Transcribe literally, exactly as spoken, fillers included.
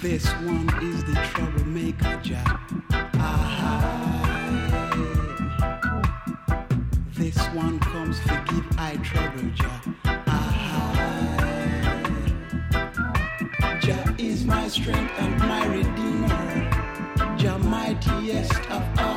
This one is the troublemaker, Jah. This one comes forgive I trouble, Jah. Jah is my strength and my redeemer, Jah mightiest of all.